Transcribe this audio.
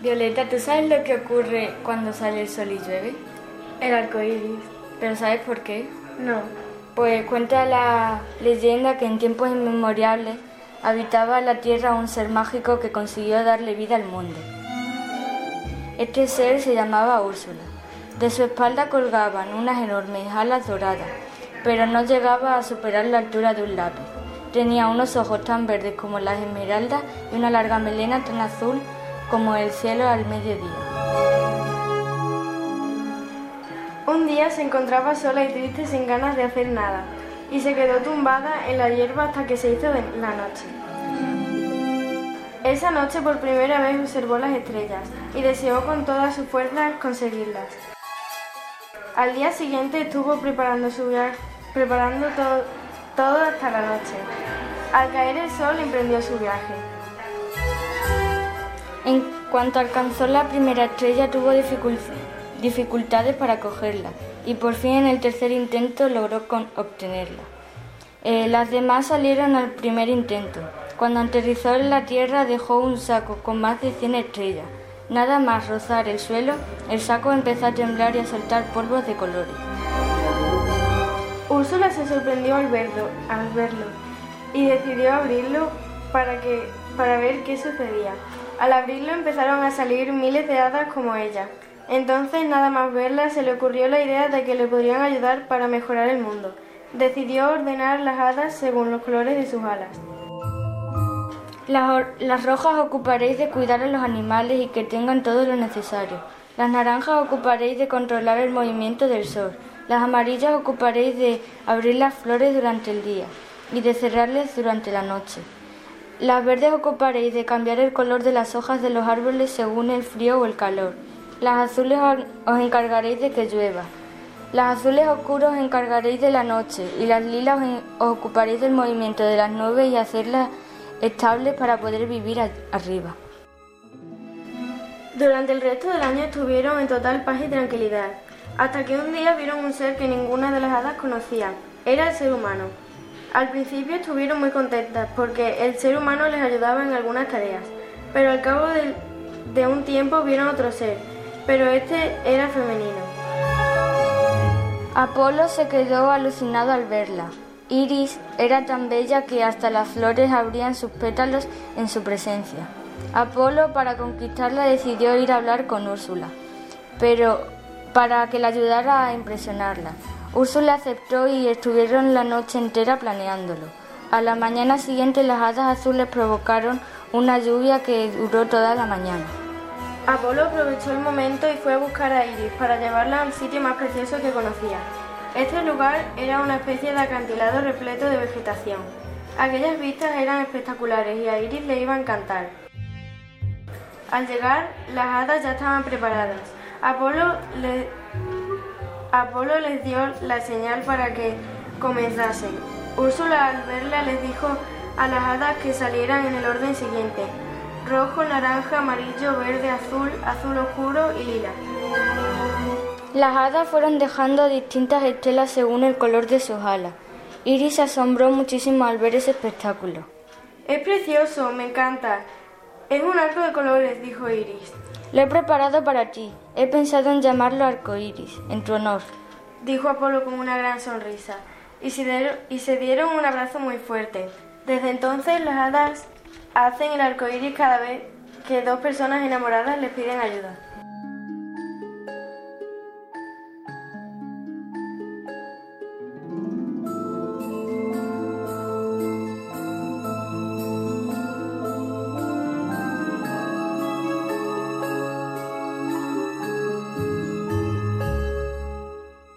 Violeta, ¿tú sabes lo que ocurre cuando sale el sol y llueve? El arco iris. ¿Pero sabes por qué? No. Pues cuenta la leyenda que en tiempos inmemoriales habitaba la tierra un ser mágico que consiguió darle vida al mundo. Este ser se llamaba Úrsula. De su espalda colgaban unas enormes alas doradas, pero no llegaba a superar la altura de un lápiz. Tenía unos ojos tan verdes como las esmeraldas y una larga melena tan azul como el cielo al mediodía. Un día se encontraba sola y triste sin ganas de hacer nada, y se quedó tumbada en la hierba hasta que se hizo de la noche. Esa noche por primera vez observó las estrellas y deseó con todas sus fuerzas conseguirlas. Al día siguiente estuvo preparando todo hasta la noche. Al caer el sol emprendió su viaje. En cuanto alcanzó la primera estrella tuvo dificultades para cogerla y por fin en el tercer intento logró obtenerla. Las demás salieron al primer intento. Cuando aterrizó en la tierra dejó un saco con más de 100 estrellas. Nada más rozar el suelo, el saco empezó a temblar y a soltar polvos de colores. Úrsula se sorprendió al verlo y decidió abrirlo para ver qué sucedía. Al abrirlo empezaron a salir miles de hadas como ella. Entonces, nada más verla, se le ocurrió la idea de que le podrían ayudar para mejorar el mundo. Decidió ordenar las hadas según los colores de sus alas. Las rojas ocuparéis de cuidar a los animales y que tengan todo lo necesario. Las naranjas ocuparéis de controlar el movimiento del sol. Las amarillas ocuparéis de abrir las flores durante el día y de cerrarlas durante la noche. Las verdes ocuparéis de cambiar el color de las hojas de los árboles según el frío o el calor. Las azules os encargaréis de que llueva. Las azules oscuros os encargaréis de la noche y las lilas os ocuparéis del movimiento de las nubes y hacerlas estables para poder vivir arriba. Durante el resto del año estuvieron en total paz y tranquilidad, hasta que un día vieron un ser que ninguna de las hadas conocía. Era el ser humano. Al principio estuvieron muy contentas porque el ser humano les ayudaba en algunas tareas, pero al cabo de un tiempo vieron otro ser, pero este era femenino. Apolo se quedó alucinado al verla. Iris era tan bella que hasta las flores abrían sus pétalos en su presencia. Apolo, para conquistarla, decidió ir a hablar con Úrsula, pero para que la ayudara a impresionarla. Úrsula aceptó y estuvieron la noche entera planeándolo. A la mañana siguiente las hadas azules provocaron una lluvia que duró toda la mañana. Apolo aprovechó el momento y fue a buscar a Iris para llevarla al sitio más precioso que conocía. Este lugar era una especie de acantilado repleto de vegetación. Aquellas vistas eran espectaculares y a Iris le iba a encantar. Al llegar, las hadas ya estaban preparadas. Apolo les dio la señal para que comenzasen. Úrsula, al verla, les dijo a las hadas que salieran en el orden siguiente: rojo, naranja, amarillo, verde, azul, azul oscuro y lila. Las hadas fueron dejando distintas estelas según el color de sus alas. Iris se asombró muchísimo al ver ese espectáculo. Es precioso, me encanta. Es un arco de colores, dijo Iris. Lo he preparado para ti. He pensado en llamarlo arcoíris, en tu honor, dijo Apolo con una gran sonrisa, y se dieron un abrazo muy fuerte. Desde entonces las hadas hacen el arcoíris cada vez que dos personas enamoradas les piden ayuda.